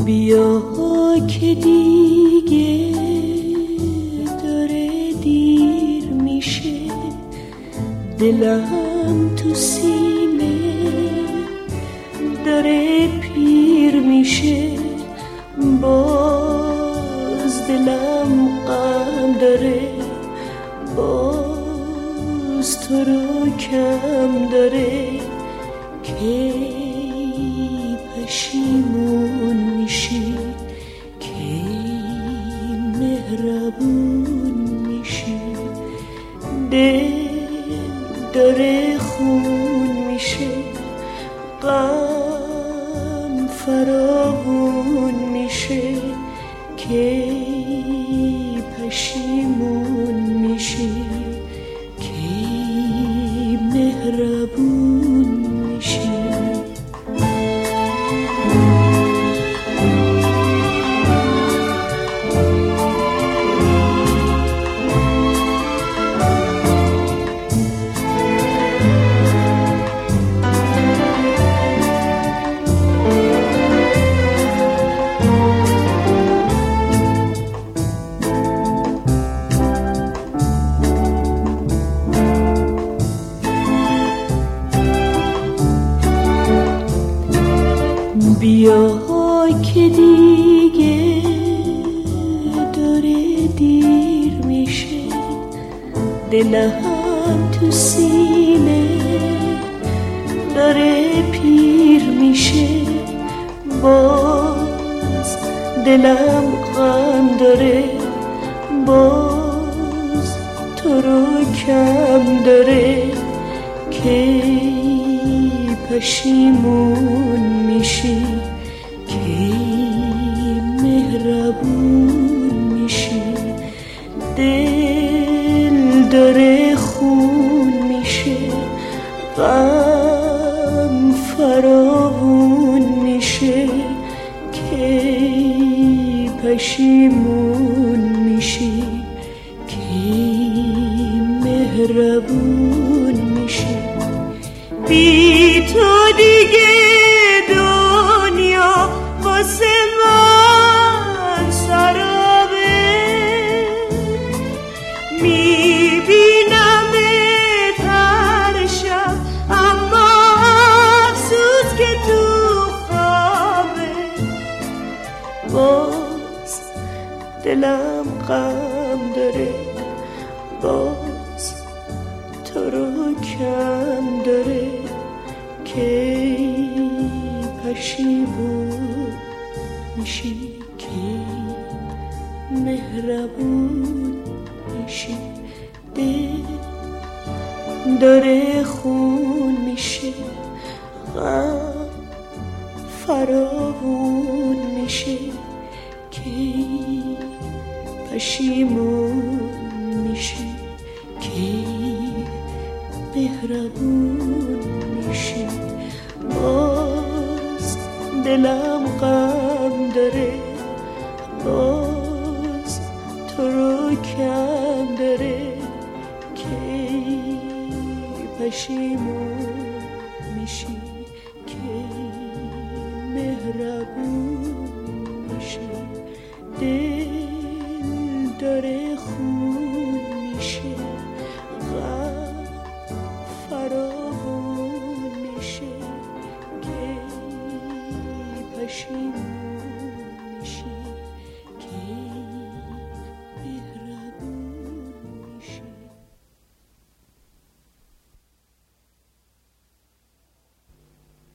بیا که دیگه داره دیر میشه، دلم تو سینه داره پیر میشه، باز دلم غم داره، باز تو رو کم داره. کی پشیمون میشی، کی مهربون میشی، دل داره خون میشه، غم فراوون میشه، کی پشیمون میشی، کی مهربون میشی. بیا که دیگه داره دیر میشه، دلم تو سینه داره پیر میشه، باز دلم غم داره، باز تو رو کم داره. کی پشیمون میشی، کی مهربون میشی، دل داره خون میشه، غم فراوون میشه، کی پشیمون میشی، کی مهربون میشی. بی تو دیگه دنیا واسه من سرابه، میبینمت هر شب اما افسوس که تو خوابه، باز دلم غم داره، باز تو رو کم داره. کی پشیمون میشی، کی مهربون میشی، دل داره خون میشه، غم فراوون میشه، کی پشیمون میشی، کی مهربون میشی، باز دلم غم داره، باز تو رو کم داره. کی پشیمون میشی، کی مهربون میشی، دل داره خون میشه،